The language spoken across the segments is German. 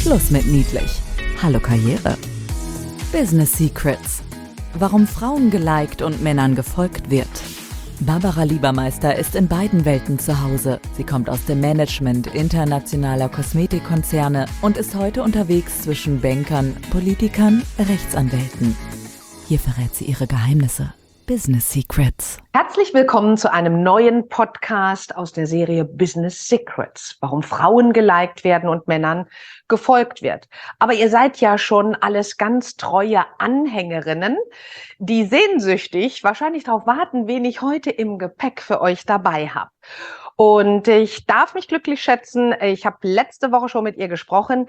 Schluss mit niedlich. Hallo Karriere. Business Secrets. Warum Frauen geliked und Männern gefolgt wird. Barbara Liebermeister ist in beiden Welten zu Hause. Sie kommt aus dem Management internationaler Kosmetikkonzerne und ist heute unterwegs zwischen Bankern, Politikern, Rechtsanwälten. Hier verrät sie ihre Geheimnisse. Business Secrets. Herzlich willkommen zu einem neuen Podcast aus der Serie Business Secrets. Warum Frauen geliked werden und Männern gefolgt wird. Aber ihr seid ja schon alles ganz treue Anhängerinnen, die sehnsüchtig wahrscheinlich darauf warten, wen ich heute im Gepäck für euch dabei habe. Und ich darf mich glücklich schätzen, ich habe letzte Woche schon mit ihr gesprochen.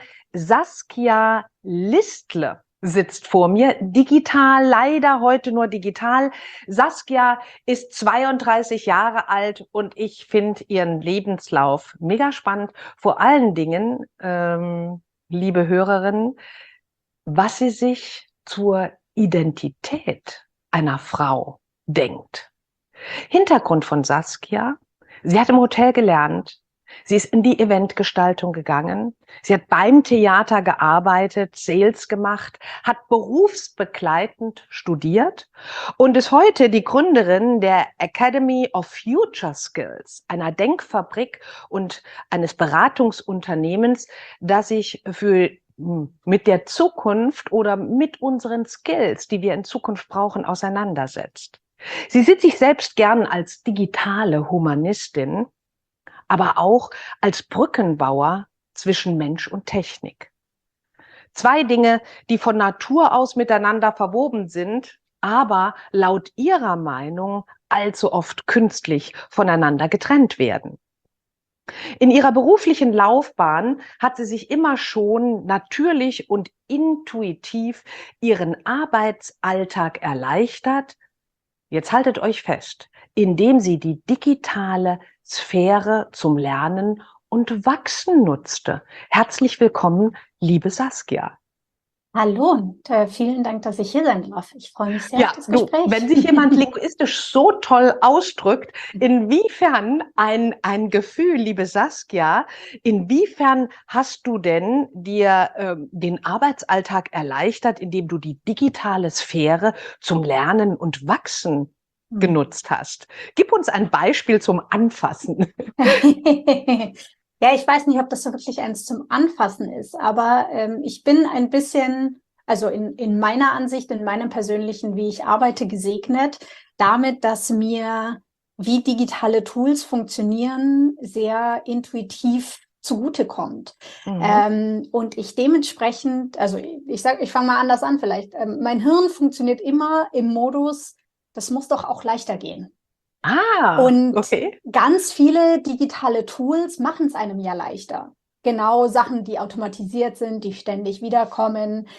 Saskia Listle sitzt vor mir, digital, leider heute nur digital. Saskia ist 32 Jahre alt und ich finde ihren Lebenslauf mega spannend. Vor allen Dingen, liebe Hörerinnen, was sie sich zur Identität einer Frau denkt. Hintergrund von Saskia: Sie hat im Hotel gelernt. Sie ist in die Eventgestaltung gegangen. Sie hat beim Theater gearbeitet, Sales gemacht, hat berufsbegleitend studiert und ist heute die Gründerin der Academy of Future Skills, einer Denkfabrik und eines Beratungsunternehmens, das sich mit der Zukunft oder mit unseren Skills, die wir in Zukunft brauchen, auseinandersetzt. Sie sieht sich selbst gern als digitale Humanistin, aber auch als Brückenbauer zwischen Mensch und Technik. Zwei Dinge, die von Natur aus miteinander verwoben sind, aber laut ihrer Meinung allzu oft künstlich voneinander getrennt werden. In ihrer beruflichen Laufbahn hat sie sich immer schon natürlich und intuitiv ihren Arbeitsalltag erleichtert. Jetzt haltet euch fest, indem sie die digitale Sphäre zum Lernen und Wachsen nutzte. Herzlich willkommen, liebe Saskia. Hallo und vielen Dank, dass ich hier sein darf. Ich freue mich sehr auf das Gespräch. Wenn sich jemand linguistisch so toll ausdrückt, inwiefern ein Gefühl, liebe Saskia, inwiefern hast du denn dir den Arbeitsalltag erleichtert, indem du die digitale Sphäre zum Lernen und Wachsen genutzt hast? Gib uns ein Beispiel zum Anfassen. Ja, ich weiß nicht, ob das so wirklich eins zum Anfassen ist, aber ich bin ein bisschen, also in meiner Ansicht, in meinem persönlichen, wie ich arbeite, gesegnet damit, dass mir, wie digitale Tools funktionieren, sehr intuitiv zugutekommt. Und ich dementsprechend, also ich fange mal anders an vielleicht. Mein Hirn funktioniert immer im Modus, das muss doch auch leichter gehen. Und okay. Ganz viele digitale Tools machen es einem ja leichter. Genau, Sachen, die automatisiert sind, die ständig wiederkommen,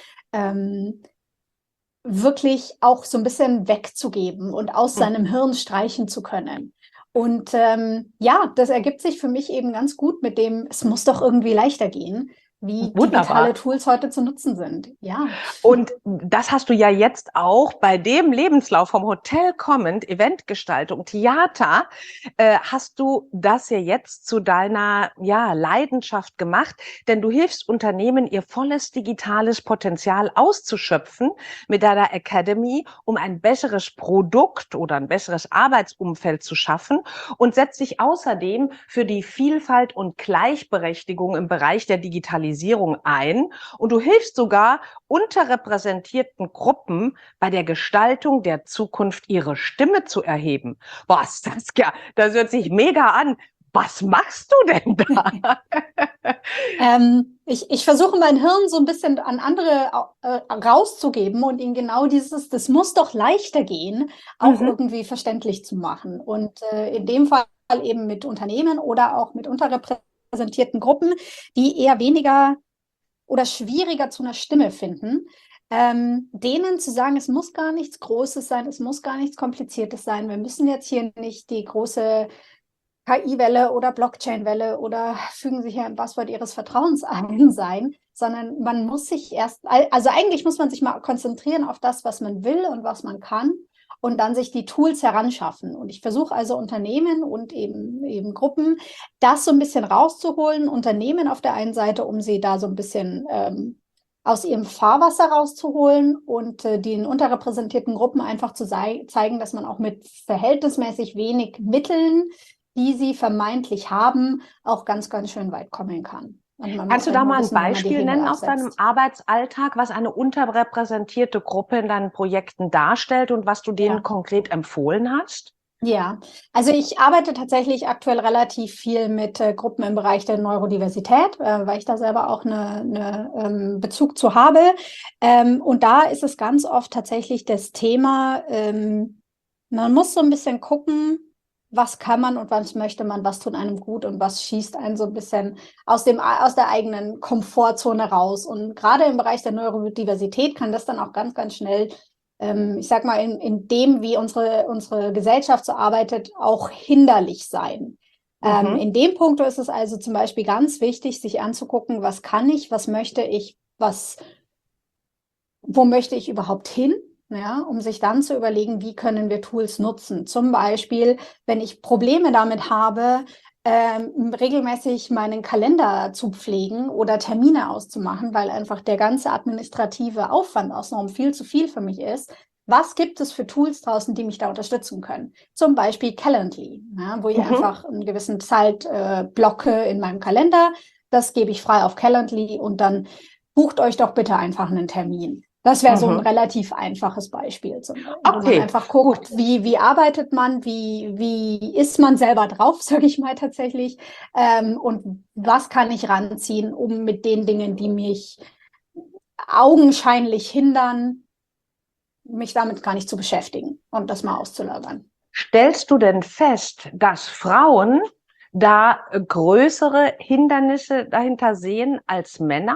wirklich auch so ein bisschen wegzugeben und aus seinem Hirn streichen zu können. Und ja, das ergibt sich für mich eben ganz gut mit dem, es muss doch irgendwie leichter gehen, wie digitale Tools heute zu nutzen sind. Ja. Und das hast du ja jetzt auch bei dem Lebenslauf vom Hotel kommend, Eventgestaltung, Theater, hast du das ja jetzt zu deiner Leidenschaft gemacht, denn du hilfst Unternehmen, ihr volles digitales Potenzial auszuschöpfen mit deiner Academy, um ein besseres Produkt oder ein besseres Arbeitsumfeld zu schaffen und setzt dich außerdem für die Vielfalt und Gleichberechtigung im Bereich der Digitalisierung ein und du hilfst sogar unterrepräsentierten Gruppen bei der Gestaltung der Zukunft ihre Stimme zu erheben. Boah, Saskia, das hört sich mega an. Was machst du denn da? Ich versuche mein Hirn so ein bisschen an andere rauszugeben und ihnen genau das muss doch leichter gehen, auch irgendwie verständlich zu machen. Und in dem Fall eben mit Unternehmen oder auch mit unterrepräsentierten Gruppen, die eher weniger oder schwieriger zu einer Stimme finden, denen zu sagen, es muss gar nichts Großes sein, es muss gar nichts Kompliziertes sein. Wir müssen jetzt hier nicht die große KI-Welle oder Blockchain-Welle oder fügen Sie hier ein Passwort Ihres Vertrauens ein sein, sondern man muss sich eigentlich muss man sich mal konzentrieren auf das, was man will und was man kann und dann sich die Tools heranschaffen. Und ich versuche also Unternehmen und eben Gruppen, das so ein bisschen rauszuholen. Unternehmen auf der einen Seite, um sie da so ein bisschen aus ihrem Fahrwasser rauszuholen und den unterrepräsentierten Gruppen einfach zu zeigen, dass man auch mit verhältnismäßig wenig Mitteln, die sie vermeintlich haben, auch ganz, ganz schön weit kommen kann. Kannst du da mal ein Beispiel nennen aus deinem Arbeitsalltag, was eine unterrepräsentierte Gruppe in deinen Projekten darstellt und was du denen konkret empfohlen hast? Ja, also ich arbeite tatsächlich aktuell relativ viel mit Gruppen im Bereich der Neurodiversität, weil ich da selber auch eine Bezug zu habe. Und da ist es ganz oft tatsächlich das Thema, man muss so ein bisschen gucken, was kann man und was möchte man, was tut einem gut und was schießt einen so ein bisschen aus der eigenen Komfortzone raus. Und gerade im Bereich der Neurodiversität kann das dann auch ganz, ganz schnell, ich sag mal, in dem, wie unsere Gesellschaft so arbeitet, auch hinderlich sein. In dem Punkt ist es also zum Beispiel ganz wichtig, sich anzugucken, was kann ich, was möchte ich, wo möchte ich überhaupt hin? Ja, um sich dann zu überlegen, wie können wir Tools nutzen. Zum Beispiel, wenn ich Probleme damit habe, regelmäßig meinen Kalender zu pflegen oder Termine auszumachen, weil einfach der ganze administrative Aufwand aus Norm viel zu viel für mich ist. Was gibt es für Tools draußen, die mich da unterstützen können? Zum Beispiel Calendly, ja, wo ich einfach einen gewissen Zeit blocke in meinem Kalender. Das gebe ich frei auf Calendly und dann bucht euch doch bitte einfach einen Termin. Das wäre so ein relativ einfaches Beispiel. Wo man einfach guckt, wie arbeitet man, wie ist man selber drauf, sage ich mal tatsächlich, und was kann ich ranziehen, um mit den Dingen, die mich augenscheinlich hindern, mich damit gar nicht zu beschäftigen und das mal auszulagern. Stellst du denn fest, dass Frauen da größere Hindernisse dahinter sehen als Männer?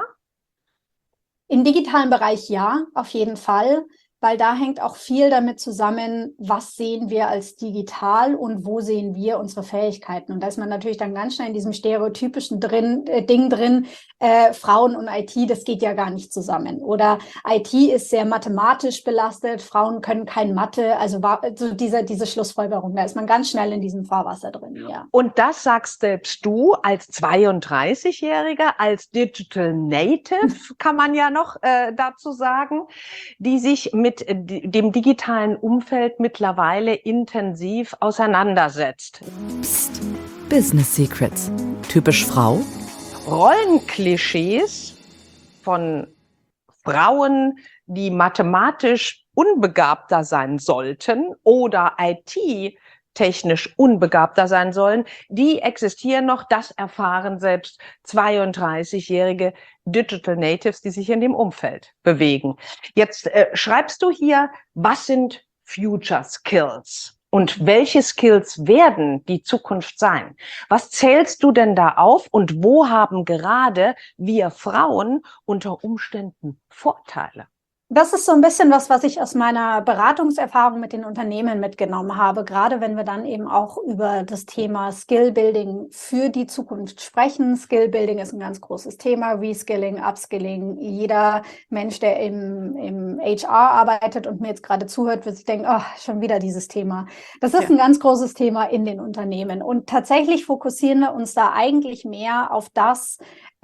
Im digitalen Bereich ja, auf jeden Fall, weil da hängt auch viel damit zusammen, was sehen wir als digital und wo sehen wir unsere Fähigkeiten. Und da ist man natürlich dann ganz schnell in diesem stereotypischen Ding drin, Frauen und IT, das geht ja gar nicht zusammen. Oder IT ist sehr mathematisch belastet, Frauen können kein Mathe, also diese Schlussfolgerung, da ist man ganz schnell in diesem Fahrwasser drin, ja. Und das sagst selbst du als 32-Jähriger, als Digital Native, kann man ja noch dazu sagen, die sich mit dem digitalen Umfeld mittlerweile intensiv auseinandersetzt. Psst. Business Secrets. Typisch Frau? Rollenklischees von Frauen, die mathematisch unbegabter sein sollten oder IT-technisch unbegabter sein sollen, die existieren noch. Das erfahren selbst 32-jährige Digital Natives, die sich in dem Umfeld bewegen. Jetzt schreibst du hier, was sind Future Skills? Und welche Skills werden die Zukunft sein? Was zählst du denn da auf und wo haben gerade wir Frauen unter Umständen Vorteile? Das ist so ein bisschen was ich aus meiner Beratungserfahrung mit den Unternehmen mitgenommen habe, gerade wenn wir dann eben auch über das Thema Skill-Building für die Zukunft sprechen. Skill-Building ist ein ganz großes Thema, Reskilling, Upskilling. Jeder Mensch, der im HR arbeitet und mir jetzt gerade zuhört, wird sich denken, oh, schon wieder dieses Thema. Das ist ein ganz großes Thema in den Unternehmen. Und tatsächlich fokussieren wir uns da eigentlich mehr auf das,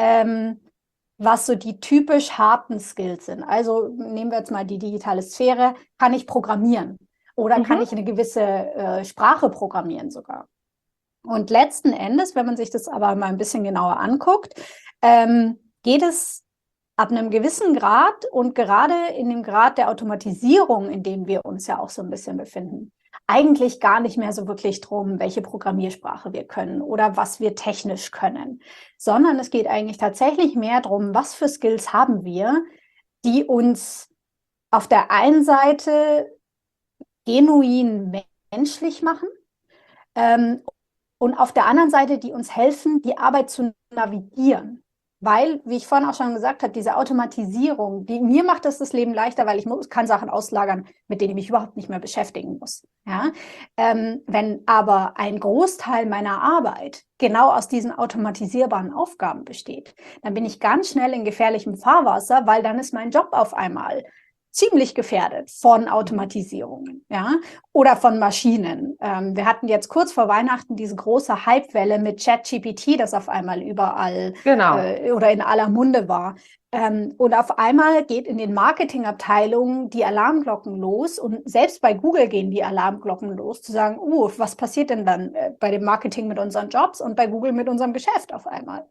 was so die typisch harten Skills sind. Also nehmen wir jetzt mal die digitale Sphäre. Kann ich programmieren? Oder kann ich eine gewisse Sprache programmieren sogar? Und letzten Endes, wenn man sich das aber mal ein bisschen genauer anguckt, geht es ab einem gewissen Grad und gerade in dem Grad der Automatisierung, in dem wir uns ja auch so ein bisschen befinden, eigentlich gar nicht mehr so wirklich drum, welche Programmiersprache wir können oder was wir technisch können, sondern es geht eigentlich tatsächlich mehr darum, was für Skills haben wir, die uns auf der einen Seite genuin menschlich machen und auf der anderen Seite, die uns helfen, die Arbeit zu navigieren. Weil, wie ich vorhin auch schon gesagt habe, diese Automatisierung, mir macht das Leben leichter, weil kann Sachen auslagern, mit denen ich mich überhaupt nicht mehr beschäftigen muss. Ja? Wenn aber ein Großteil meiner Arbeit genau aus diesen automatisierbaren Aufgaben besteht, dann bin ich ganz schnell in gefährlichem Fahrwasser, weil dann ist mein Job auf einmal ziemlich gefährdet von Automatisierungen, ja, oder von Maschinen. Wir hatten jetzt kurz vor Weihnachten diese große Hypewelle mit ChatGPT, das auf einmal überall oder in aller Munde war. Und auf einmal geht in den Marketingabteilungen die Alarmglocken los und selbst bei Google gehen die Alarmglocken los, zu sagen, was passiert denn dann bei dem Marketing mit unseren Jobs und bei Google mit unserem Geschäft auf einmal?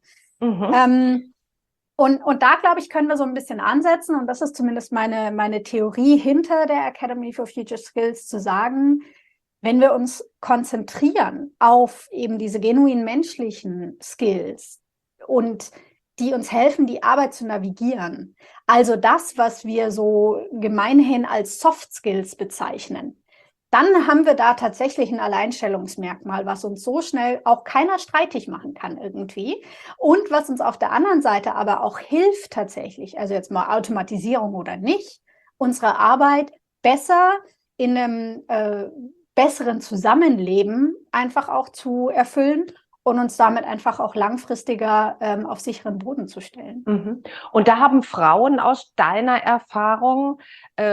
Und da, glaube ich, können wir so ein bisschen ansetzen, und das ist zumindest meine Theorie hinter der Academy for Future Skills, zu sagen, wenn wir uns konzentrieren auf eben diese genuin menschlichen Skills und die uns helfen, die Arbeit zu navigieren, also das, was wir so gemeinhin als Soft Skills bezeichnen, dann haben wir da tatsächlich ein Alleinstellungsmerkmal, was uns so schnell auch keiner streitig machen kann irgendwie. Und was uns auf der anderen Seite aber auch hilft tatsächlich, also jetzt mal Automatisierung oder nicht, unsere Arbeit besser in einem besseren Zusammenleben einfach auch zu erfüllen und uns damit einfach auch langfristiger auf sicheren Boden zu stellen. Und da haben Frauen aus deiner Erfahrung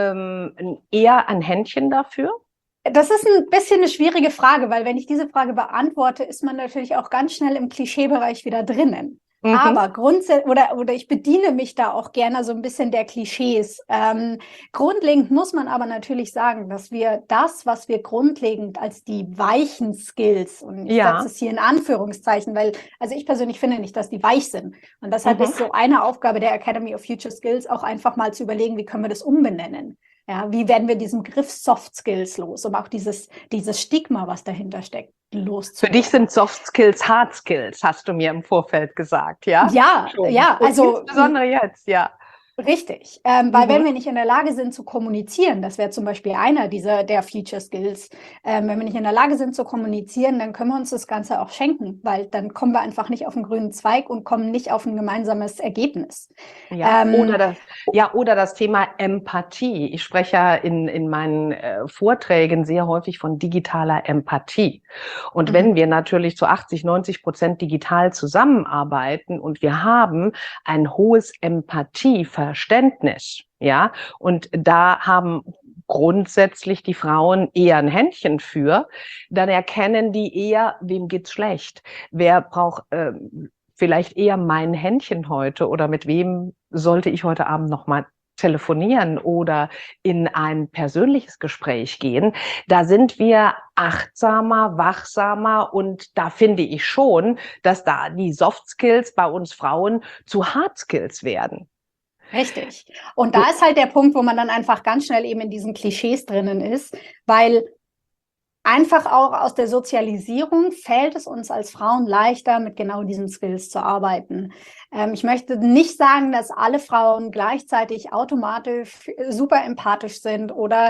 eher ein Händchen dafür? Das ist ein bisschen eine schwierige Frage, weil wenn ich diese Frage beantworte, ist man natürlich auch ganz schnell im Klischeebereich wieder drinnen. Aber grundsätzlich, oder ich bediene mich da auch gerne so ein bisschen der Klischees. Grundlegend muss man aber natürlich sagen, dass wir das, was wir grundlegend als die weichen Skills, und ich setze es hier in Anführungszeichen, weil, also ich persönlich finde nicht, dass die weich sind. Und deshalb ist so eine Aufgabe der Academy of Future Skills auch einfach mal zu überlegen, wie können wir das umbenennen? Ja, wie werden wir diesen Begriff Soft Skills los, um auch dieses Stigma, was dahinter steckt, loszuwerden? Für dich sind Soft Skills Hard Skills, hast du mir im Vorfeld gesagt, ja? Ja, ja, also insbesondere jetzt, ja. Richtig, weil wenn wir nicht in der Lage sind zu kommunizieren, das wäre zum Beispiel einer der Future Skills, wenn wir nicht in der Lage sind zu kommunizieren, dann können wir uns das Ganze auch schenken, weil dann kommen wir einfach nicht auf den grünen Zweig und kommen nicht auf ein gemeinsames Ergebnis. Ja, oder das Thema Empathie. Ich spreche ja in meinen Vorträgen sehr häufig von digitaler Empathie. Und wenn wir natürlich zu 80-90% digital zusammenarbeiten und wir haben ein hohes Empathieverständnis, ja, und da haben grundsätzlich die Frauen eher ein Händchen für, dann erkennen die eher, wem geht's schlecht, wer braucht vielleicht eher mein Händchen heute oder mit wem sollte ich heute Abend noch mal telefonieren oder in ein persönliches Gespräch gehen. Da sind wir achtsamer, wachsamer und da finde ich schon, dass da die Soft Skills bei uns Frauen zu Hard Skills werden. Richtig. Und da ist halt der Punkt, wo man dann einfach ganz schnell eben in diesen Klischees drinnen ist, weil einfach auch aus der Sozialisierung fällt es uns als Frauen leichter, mit genau diesen Skills zu arbeiten. Ich möchte nicht sagen, dass alle Frauen gleichzeitig automatisch super empathisch sind oder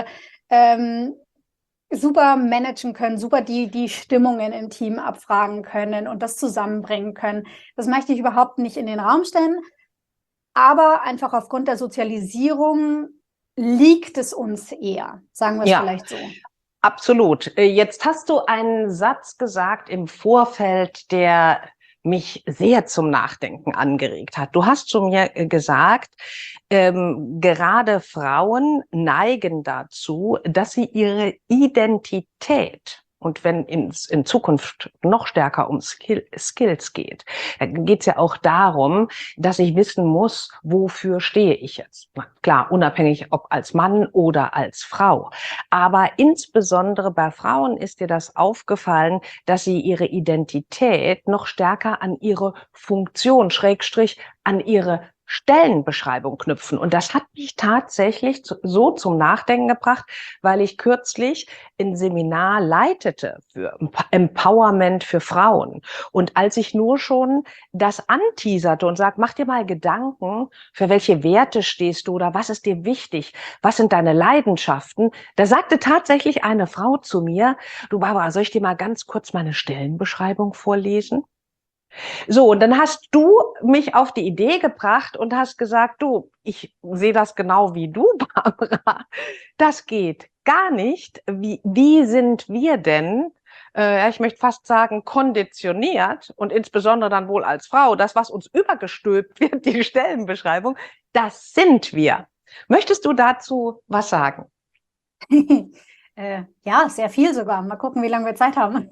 super managen können, super die Stimmungen im Team abfragen können und das zusammenbringen können. Das möchte ich überhaupt nicht in den Raum stellen. Aber einfach aufgrund der Sozialisierung liegt es uns eher, sagen wir es vielleicht so. Absolut. Jetzt hast du einen Satz gesagt im Vorfeld, der mich sehr zum Nachdenken angeregt hat. Du hast zu mir gesagt, gerade Frauen neigen dazu, dass sie ihre Identität, und wenn in Zukunft noch stärker um Skills geht, dann geht es ja auch darum, dass ich wissen muss, wofür stehe ich jetzt. Na, klar, unabhängig ob als Mann oder als Frau. Aber insbesondere bei Frauen ist dir das aufgefallen, dass sie ihre Identität noch stärker an ihre Funktion, Schrägstrich, an ihre Stellenbeschreibung knüpfen. Und das hat mich tatsächlich so zum Nachdenken gebracht, weil ich kürzlich ein Seminar leitete für Empowerment für Frauen. Und als ich nur schon das anteaserte und sag, mach dir mal Gedanken, für welche Werte stehst du oder was ist dir wichtig, was sind deine Leidenschaften, da sagte tatsächlich eine Frau zu mir, du Barbara, soll ich dir mal ganz kurz meine Stellenbeschreibung vorlesen? So, und dann hast du mich auf die Idee gebracht und hast gesagt, du, ich sehe das genau wie du, Barbara. Das geht gar nicht. Wie sind wir denn, ich möchte fast sagen, konditioniert und insbesondere dann wohl als Frau, das, was uns übergestülpt wird, die Stellenbeschreibung, das sind wir. Möchtest du dazu was sagen? Ja, sehr viel sogar. Mal gucken, wie lange wir Zeit haben.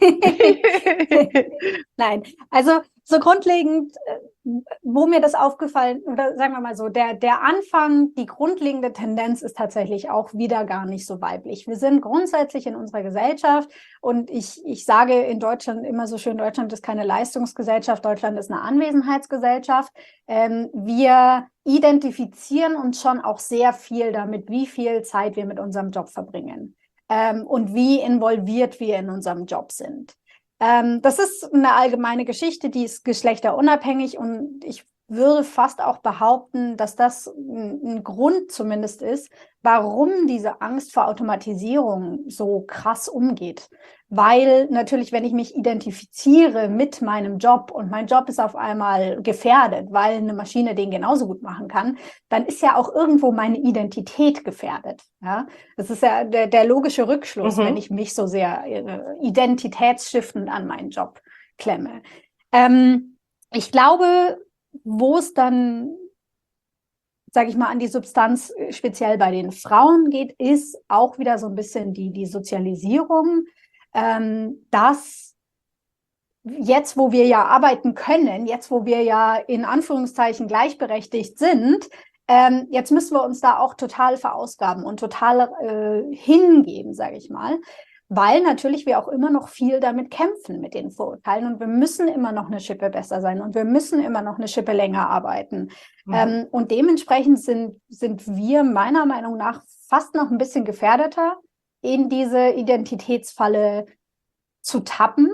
Nein, also so grundlegend, wo mir das aufgefallen, oder sagen wir mal so, der Anfang, die grundlegende Tendenz ist tatsächlich auch wieder gar nicht so weiblich. Wir sind grundsätzlich in unserer Gesellschaft, und ich sage in Deutschland immer so schön, Deutschland ist keine Leistungsgesellschaft, Deutschland ist eine Anwesenheitsgesellschaft. Wir identifizieren uns schon auch sehr viel damit, wie viel Zeit wir mit unserem Job verbringen. Und wie involviert wir in unserem Job sind. Das ist eine allgemeine Geschichte, die ist geschlechterunabhängig, und ich würde fast auch behaupten, dass das ein Grund zumindest ist, warum diese Angst vor Automatisierung so krass umgeht. Weil natürlich, wenn ich mich identifiziere mit meinem Job und mein Job ist auf einmal gefährdet, weil eine Maschine den genauso gut machen kann, dann ist ja auch irgendwo meine Identität gefährdet. Ja? Das ist ja der logische Rückschluss, wenn ich mich so sehr identitätsstiftend an meinen Job klemme. Ich glaube, wo es dann, sage ich mal, an die Substanz speziell bei den Frauen geht, ist auch wieder so ein bisschen die Sozialisierung, dass jetzt, wo wir ja arbeiten können, jetzt, wo wir ja in Anführungszeichen gleichberechtigt sind, jetzt müssen wir uns da auch total verausgaben und total hingeben, sage ich mal. Weil natürlich wir auch immer noch viel damit kämpfen, mit den Vorurteilen, und wir müssen immer noch eine Schippe besser sein und wir müssen immer noch eine Schippe länger arbeiten. Und dementsprechend sind wir meiner Meinung nach fast noch ein bisschen gefährdeter, in diese Identitätsfalle zu tappen.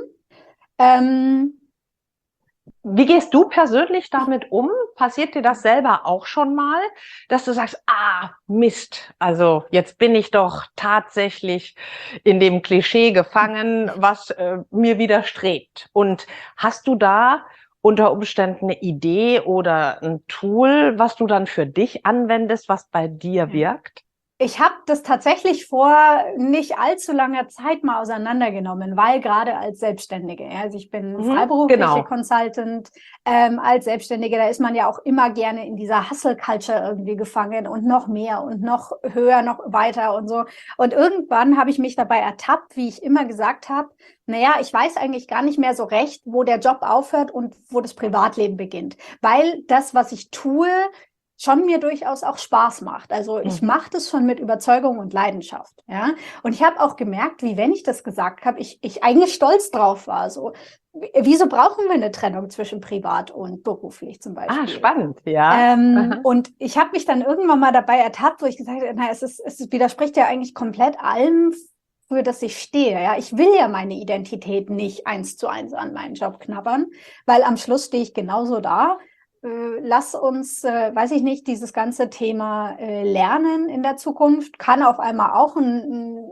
Wie gehst du persönlich damit um? Passiert dir das selber auch schon mal, dass du sagst, Mist, also jetzt bin ich doch tatsächlich in dem Klischee gefangen, was mir widerstrebt. Und hast du da unter Umständen eine Idee oder ein Tool, was du dann für dich anwendest, was bei dir wirkt? Ich habe das tatsächlich vor nicht allzu langer Zeit mal auseinandergenommen, weil gerade als Selbstständige, also ich bin freiberufliche Consultant, als Selbstständige, da ist man ja auch immer gerne in dieser Hustle-Culture irgendwie gefangen und noch mehr und noch höher, noch weiter und so. Und irgendwann habe ich mich dabei ertappt, wie ich immer gesagt habe, naja, ich weiß eigentlich gar nicht mehr so recht, wo der Job aufhört und wo das Privatleben beginnt, weil das, was ich tue, schon mir durchaus auch Spaß macht. Also ich mache das schon mit Überzeugung und Leidenschaft. Ja? Und ich habe auch gemerkt, wie wenn ich das gesagt habe, ich eigentlich stolz drauf war. So, wieso brauchen wir eine Trennung zwischen privat und beruflich zum Beispiel? Spannend, ja. Und ich habe mich dann irgendwann mal dabei ertappt, wo ich gesagt habe, na, es widerspricht ja eigentlich komplett allem, für das ich stehe. Ja? Ich will ja meine Identität nicht 1:1 an meinen Job knabbern, weil am Schluss stehe ich genauso da. Lass uns, weiß ich nicht, dieses ganze Thema Lernen in der Zukunft kann auf einmal auch eine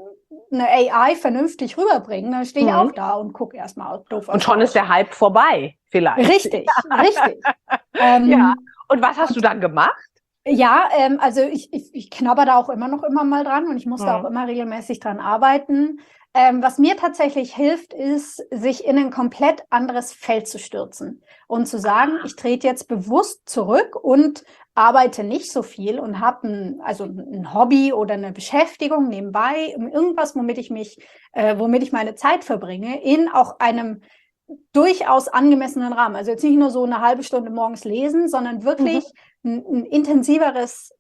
AI vernünftig rüberbringen. Dann stehe ich auch da und gucke erstmal doof aus. Und schon ist der Hype vorbei, vielleicht. Richtig, richtig. Ja. Und was hast du dann gemacht? Ja, also ich knabber da auch immer mal dran, und ich muss da auch immer regelmäßig dran arbeiten. Was mir tatsächlich hilft, ist, sich in ein komplett anderes Feld zu stürzen und zu sagen, ich trete jetzt bewusst zurück und arbeite nicht so viel und habe ein Hobby oder eine Beschäftigung nebenbei, irgendwas, womit ich meine Zeit verbringe, in auch einem durchaus angemessenen Rahmen. Also jetzt nicht nur so eine halbe Stunde morgens lesen, sondern wirklich ein intensiveres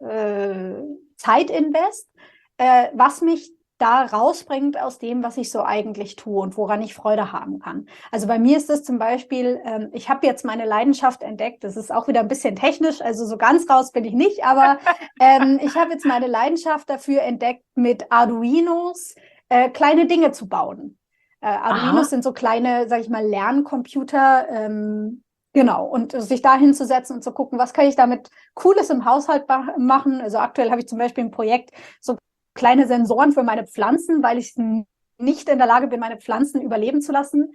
Zeitinvest, was mich da rausbringt aus dem, was ich so eigentlich tue und woran ich Freude haben kann. Also bei mir ist es zum Beispiel, ich habe jetzt meine Leidenschaft entdeckt, das ist auch wieder ein bisschen technisch, also so ganz raus bin ich nicht, aber ich habe jetzt meine Leidenschaft dafür entdeckt, mit Arduinos kleine Dinge zu bauen. Arduinos sind so kleine, sag ich mal, Lerncomputer, genau, und sich da hinzusetzen und zu gucken, was kann ich damit Cooles im Haushalt machen. Also aktuell habe ich zum Beispiel ein Projekt, so kleine Sensoren für meine Pflanzen, weil ich nicht in der Lage bin, meine Pflanzen überleben zu lassen.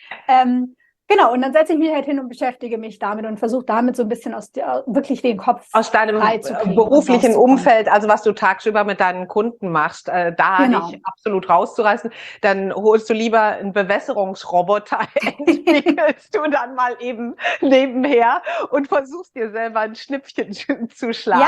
Genau, und dann setze ich mich halt hin und beschäftige mich damit und versuche damit so ein bisschen wirklich den Kopf aus deinem beruflichen Umfeld, also was du tagsüber mit deinen Kunden machst, dich absolut rauszureißen. Dann holst du lieber einen Bewässerungsroboter, entwickelst du dann mal eben nebenher und versuchst dir selber ein Schnippchen zu schlagen.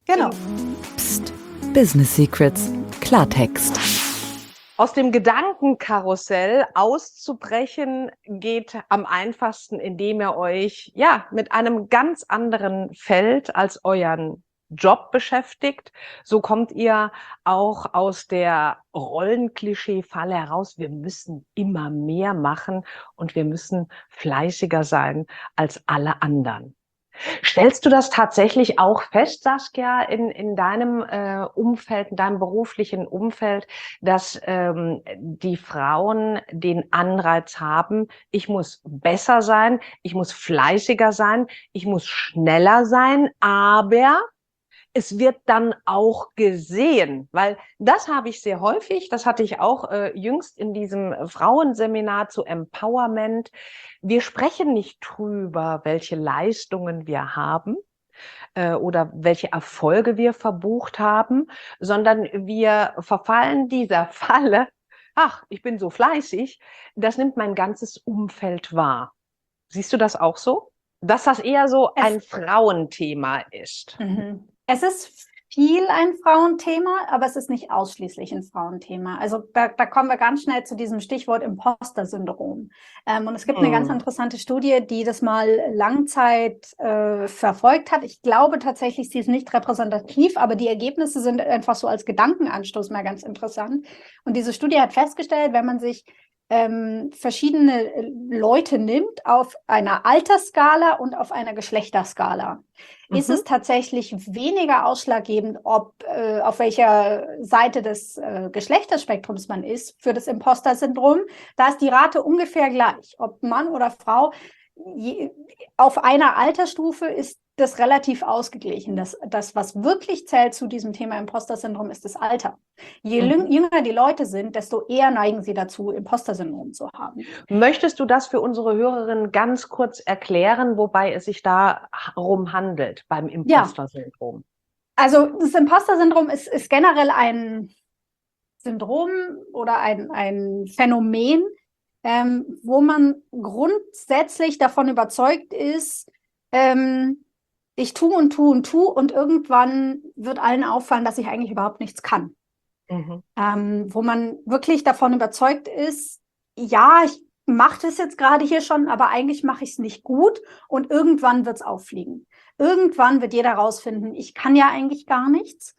Genau. Psst. Business Secrets. Klartext. Aus dem Gedankenkarussell auszubrechen geht am einfachsten, indem ihr euch mit einem ganz anderen Feld als euren Job beschäftigt. So kommt ihr auch aus der Rollenklischee-Falle heraus. Wir müssen immer mehr machen und wir müssen fleißiger sein als alle anderen. Stellst du das tatsächlich auch fest, Saskia, in deinem Umfeld, in deinem beruflichen Umfeld, dass die Frauen den Anreiz haben, ich muss besser sein, ich muss fleißiger sein, ich muss schneller sein, aber es wird dann auch gesehen, weil das habe ich sehr häufig, das hatte ich auch jüngst in diesem Frauenseminar zu Empowerment. Wir sprechen nicht drüber, welche Leistungen wir haben oder welche Erfolge wir verbucht haben, sondern wir verfallen dieser Falle, ach, ich bin so fleißig, das nimmt mein ganzes Umfeld wahr. Siehst du das auch so? Dass das eher so ein Frauenthema ist. Es ist viel ein Frauenthema, aber es ist nicht ausschließlich ein Frauenthema. Also da kommen wir ganz schnell zu diesem Stichwort Imposter-Syndrom. Und es gibt eine ganz interessante Studie, die das mal Langzeit verfolgt hat. Ich glaube tatsächlich, sie ist nicht repräsentativ, aber die Ergebnisse sind einfach so als Gedankenanstoß mal ganz interessant. Und diese Studie hat festgestellt, wenn man sich verschiedene Leute nimmt auf einer Altersskala und auf einer Geschlechterskala, ist es tatsächlich weniger ausschlaggebend, ob auf welcher Seite des Geschlechterspektrums man ist für das Imposter-Syndrom. Da ist die Rate ungefähr gleich. Ob Mann oder Frau, auf einer Altersstufe ist das relativ ausgeglichen. Das, was wirklich zählt zu diesem Thema Imposter-Syndrom, ist das Alter. Je jünger die Leute sind, desto eher neigen sie dazu, Imposter-Syndrom zu haben. Möchtest du das für unsere Hörerinnen ganz kurz erklären, wobei es sich darum handelt beim Imposter-Syndrom? Ja. Also das Imposter-Syndrom ist generell ein Syndrom oder ein Phänomen, wo man grundsätzlich davon überzeugt ist, ich tue und tue und tue und irgendwann wird allen auffallen, dass ich eigentlich überhaupt nichts kann. Wo man wirklich davon überzeugt ist, ja, ich mache das jetzt gerade hier schon, aber eigentlich mache ich es nicht gut und irgendwann wird es auffliegen. Irgendwann wird jeder rausfinden, ich kann ja eigentlich gar nichts.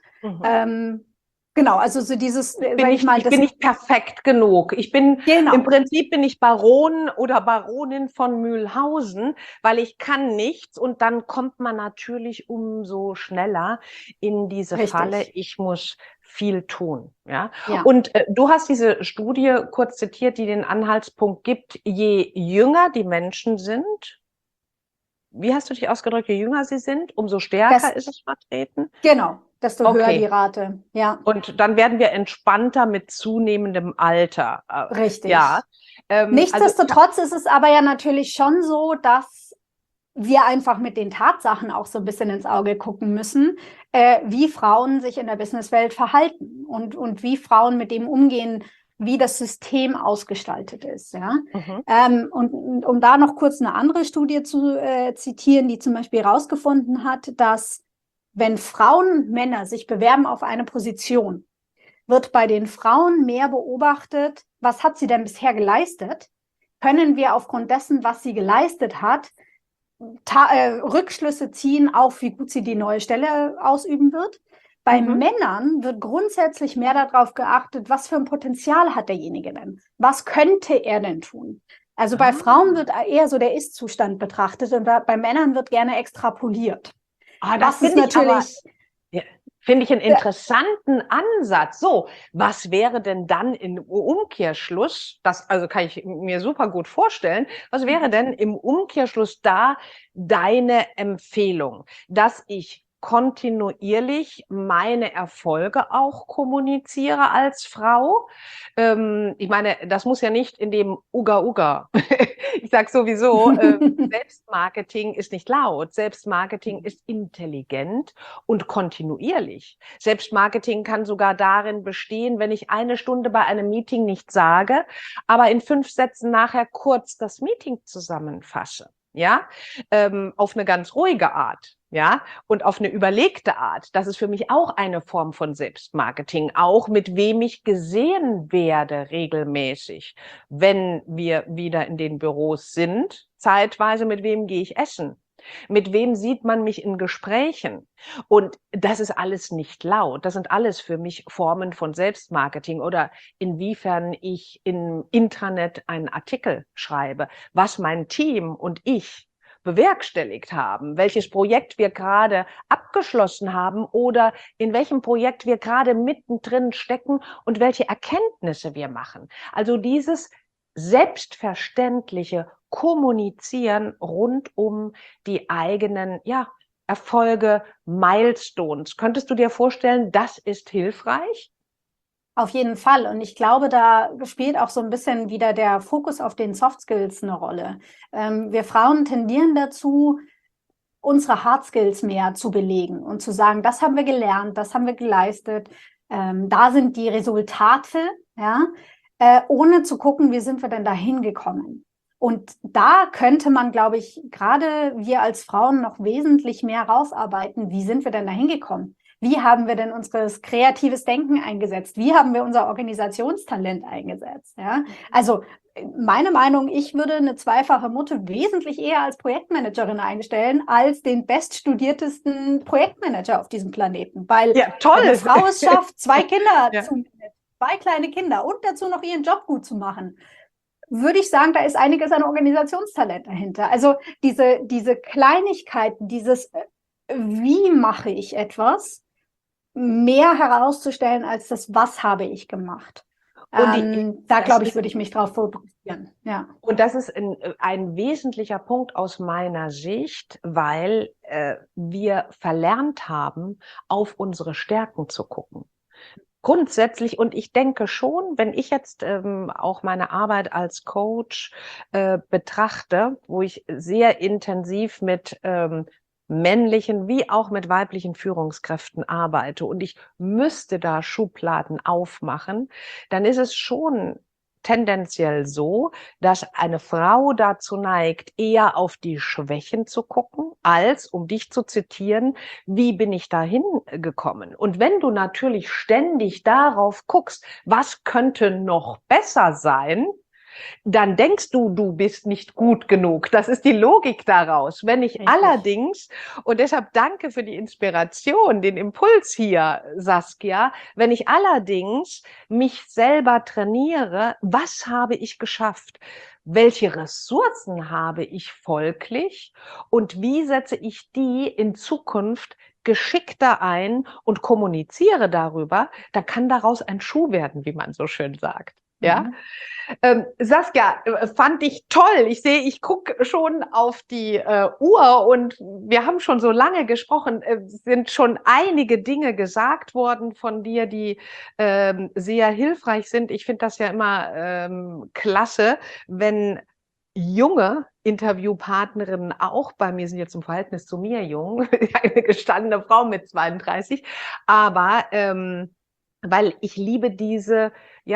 Genau, also so dieses, ich bin nicht perfekt genug. Im Prinzip bin ich Baron oder Baronin von Mühlhausen, weil ich kann nichts und dann kommt man natürlich umso schneller in diese Falle, ich muss viel tun. Ja? Und du hast diese Studie kurz zitiert, die den Anhaltspunkt gibt, je jünger die Menschen sind, wie hast du dich ausgedrückt, je jünger sie sind, umso stärker ist es vertreten? Genau. Desto höher die Rate, ja. Und dann werden wir entspannter mit zunehmendem Alter. Richtig. Ja. Nichtsdestotrotz ist es aber ja natürlich schon so, dass wir einfach mit den Tatsachen auch so ein bisschen ins Auge gucken müssen, wie Frauen sich in der Businesswelt verhalten und wie Frauen mit dem umgehen, wie das System ausgestaltet ist. Ja? Und um da noch kurz eine andere Studie zu zitieren, die zum Beispiel herausgefunden hat, dass wenn Frauen und Männer sich bewerben auf eine Position, wird bei den Frauen mehr beobachtet, was hat sie denn bisher geleistet? Können wir aufgrund dessen, was sie geleistet hat, Rückschlüsse ziehen auf, wie gut sie die neue Stelle ausüben wird? Bei Männern wird grundsätzlich mehr darauf geachtet, was für ein Potenzial hat derjenige denn? Was könnte er denn tun? Also bei Frauen wird eher so der Ist-Zustand betrachtet und bei Männern wird gerne extrapoliert. Das finde ich einen interessanten Ansatz. So, was wäre denn dann im Umkehrschluss, also kann ich mir super gut vorstellen, was wäre denn im Umkehrschluss da deine Empfehlung, dass ich kontinuierlich meine Erfolge auch kommuniziere als Frau? Ich meine, das muss ja nicht in dem Uga-Uga. Ich sage sowieso, Selbstmarketing ist nicht laut. Selbstmarketing ist intelligent und kontinuierlich. Selbstmarketing kann sogar darin bestehen, wenn ich eine Stunde bei einem Meeting nichts sage, aber in 5 Sätzen nachher kurz das Meeting zusammenfasse. ja, auf eine ganz ruhige Art, ja, und auf eine überlegte Art. Das ist für mich auch eine Form von Selbstmarketing, auch mit wem ich gesehen werde regelmäßig, wenn wir wieder in den Büros sind, zeitweise mit wem gehe ich essen. Mit wem sieht man mich in Gesprächen? Und das ist alles nicht laut. Das sind alles für mich Formen von Selbstmarketing oder inwiefern ich im Intranet einen Artikel schreibe, was mein Team und ich bewerkstelligt haben, welches Projekt wir gerade abgeschlossen haben oder in welchem Projekt wir gerade mittendrin stecken und welche Erkenntnisse wir machen. Also dieses selbstverständliche Kommunizieren rund um die eigenen, Erfolge, Milestones. Könntest du dir vorstellen, das ist hilfreich? Auf jeden Fall. Und ich glaube, da spielt auch so ein bisschen wieder der Fokus auf den Soft Skills eine Rolle. Wir Frauen tendieren dazu, unsere Hard Skills mehr zu belegen und zu sagen, das haben wir gelernt, das haben wir geleistet, da sind die Resultate, ja, ohne zu gucken, wie sind wir denn da hingekommen. Und da könnte man, glaube ich, gerade wir als Frauen noch wesentlich mehr rausarbeiten, wie sind wir denn da hingekommen? Wie haben wir denn unser kreatives Denken eingesetzt? Wie haben wir unser Organisationstalent eingesetzt? Ja? Also meine Meinung, ich würde eine zweifache Mutter wesentlich eher als Projektmanagerin einstellen, als den beststudiertesten Projektmanager auf diesem Planeten. Weil toll. Wenn eine Frau es schafft, 2 Kinder zu managen, 2 kleine Kinder und dazu noch ihren Job gut zu machen, würde ich sagen, da ist einiges an Organisationstalent dahinter. Also diese Kleinigkeiten, dieses wie mache ich etwas, mehr herauszustellen als das, was habe ich gemacht. Da, glaube ich, würde ich mich drauf fokussieren. Ja. Und das ist ein wesentlicher Punkt aus meiner Sicht, weil wir verlernt haben, auf unsere Stärken zu gucken. Grundsätzlich, und ich denke schon, wenn ich jetzt auch meine Arbeit als Coach betrachte, wo ich sehr intensiv mit männlichen wie auch mit weiblichen Führungskräften arbeite und ich müsste da Schubladen aufmachen, dann ist es schon tendenziell so, dass eine Frau dazu neigt, eher auf die Schwächen zu gucken, als, um dich zu zitieren, wie bin ich dahin gekommen? Und wenn du natürlich ständig darauf guckst, was könnte noch besser sein, dann denkst du, du bist nicht gut genug. Das ist die Logik daraus. Wenn ich allerdings, und deshalb danke für die Inspiration, den Impuls hier, Saskia, wenn ich allerdings mich selber trainiere, was habe ich geschafft? Welche Ressourcen habe ich folglich? Und wie setze ich die in Zukunft geschickter ein und kommuniziere darüber? Da kann daraus ein Schuh werden, wie man so schön sagt. Ja. Saskia, fand ich toll. Ich sehe, ich gucke schon auf die Uhr und wir haben schon so lange gesprochen. Sind schon einige Dinge gesagt worden von dir, die sehr hilfreich sind. Ich finde das ja immer klasse, wenn junge Interviewpartnerinnen auch, bei mir sind jetzt im Verhältnis zu mir jung, eine gestandene Frau mit 32, aber weil ich liebe diese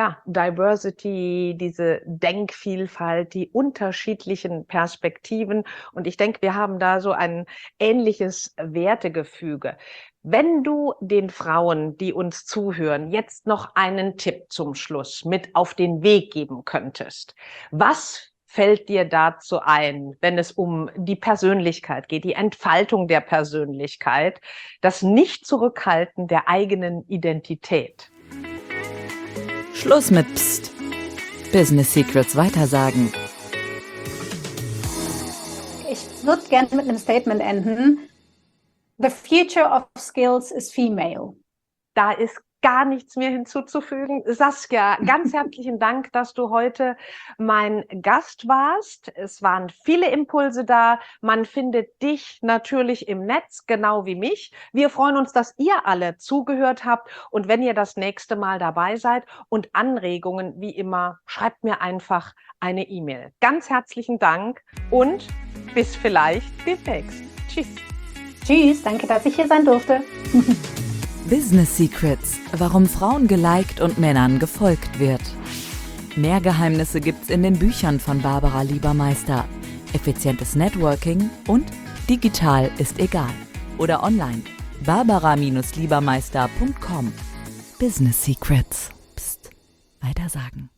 Diversity, diese Denkvielfalt, die unterschiedlichen Perspektiven. Und ich denke, wir haben da so ein ähnliches Wertegefüge. Wenn du den Frauen, die uns zuhören, jetzt noch einen Tipp zum Schluss mit auf den Weg geben könntest, was fällt dir dazu ein, wenn es um die Persönlichkeit geht, die Entfaltung der Persönlichkeit, das Nicht-Zurückhalten der eigenen Identität? Schluss mit Psst. Business Secrets weitersagen. Ich würde gerne mit einem Statement enden. The future of skills is female. Da ist gar nichts mehr hinzuzufügen. Saskia, ganz herzlichen Dank, dass du heute mein Gast warst. Es waren viele Impulse da. Man findet dich natürlich im Netz, genau wie mich. Wir freuen uns, dass ihr alle zugehört habt. Und wenn ihr das nächste Mal dabei seid und Anregungen, wie immer, schreibt mir einfach eine E-Mail. Ganz herzlichen Dank und bis vielleicht demnächst. Tschüss. Tschüss, danke, dass ich hier sein durfte. Business Secrets, warum Frauen geliked und Männern gefolgt wird. Mehr Geheimnisse gibt's in den Büchern von Barbara Liebermeister. effizientes Networking und digital ist egal. Oder online. Barbara-Liebermeister.com. Business Secrets. Psst. Weitersagen.